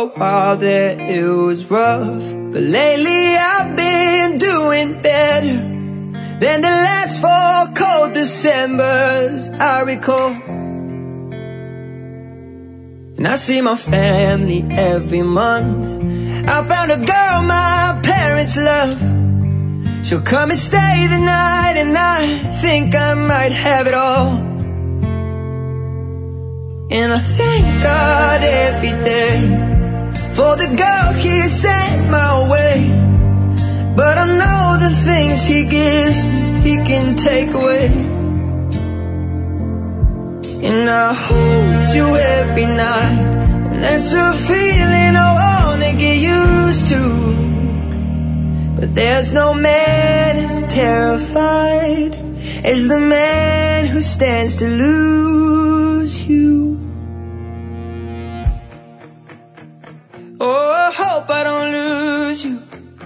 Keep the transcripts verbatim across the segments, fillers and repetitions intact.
while there it was rough, but lately I've been doing better than the last four cold Decembers I recall. And I see my family every month. I found a girl my parents love. She'll come and stay the night, and I think I might have it all. And I thank God every day for the girl He sent my way. But I know the things He gives me, He can take away. And I hold you every night, and that's a feeling I wanna get used to. But there's no man as terrified as the man who stands to lose you. Oh, I hope I don't lose you.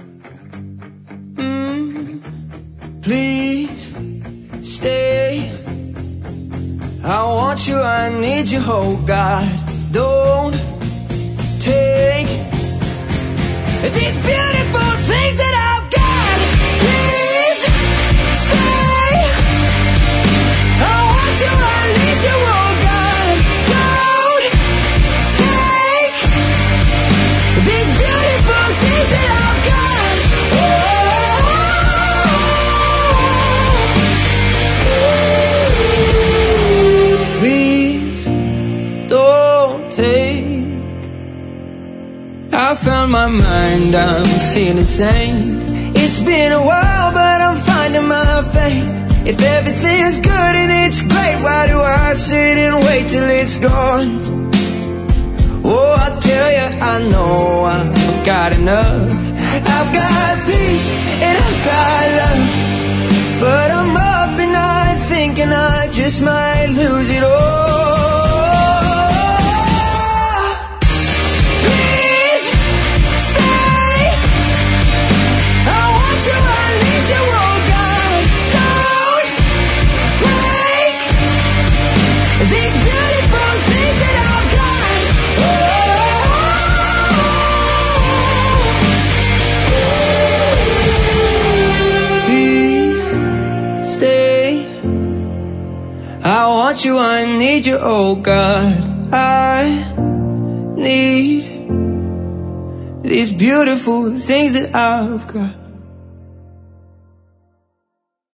mm, Please stay. I want you, I need you, oh God. Don't take these beautiful things that I've got. Please stay. I want you, I need you, oh God. Don't take these beautiful things that I've got. Oh, please don't take. I found my mind, I'm feeling sane. It's been a while, but I'm finding my faith. If everything's good and it's great, why do I sit and wait till it's gone? Oh, I tell you, I know I've got enough. I've got peace and I've got love, but I'm up at night thinking I just might lose it all. I want you, I need you, oh God. I need these beautiful things that I've got.